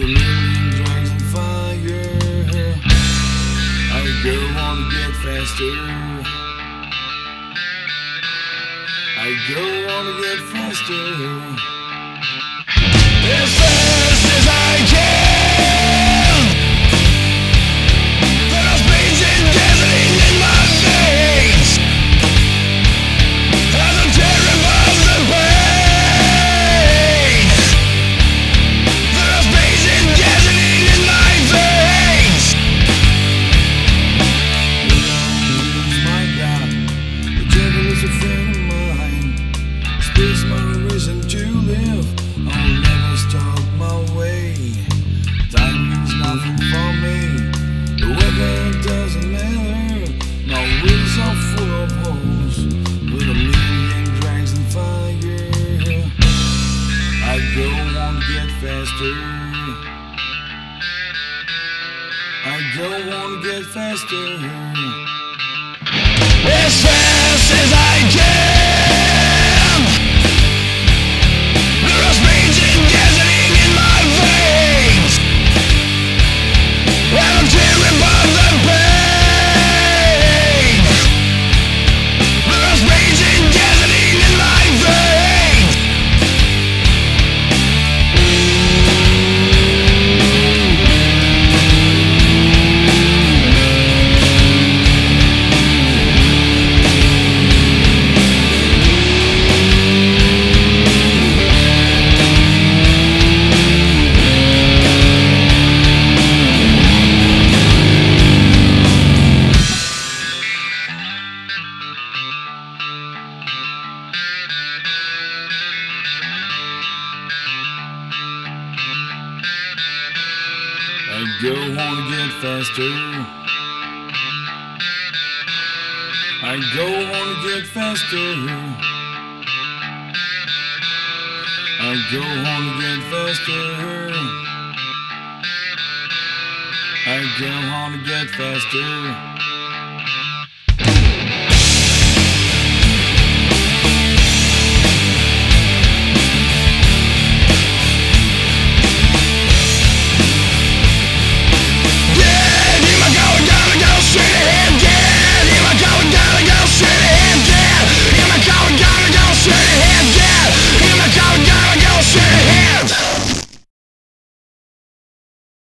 million drags on fire. I go on to get faster. I go on to get faster. As fast as I can. There are speeds and gasoline in my veins. As I'm tearing above the pain. There are speeds and gasoline in my veins. My God, the devil is a friend of mine. Space my reason to live. I'll never stop my way. Time means nothing for me. The weather doesn't matter. My wheels are full of holes. With a million drags and fire. I go on to get faster. I go on to get faster. As fast as I can. There are speeds and gasoline in my veins. And I'm tearing above the pain. There are speeds and gasoline in my veins. I go on to get faster. I go on to get faster. I go on to get faster. I go on to get faster.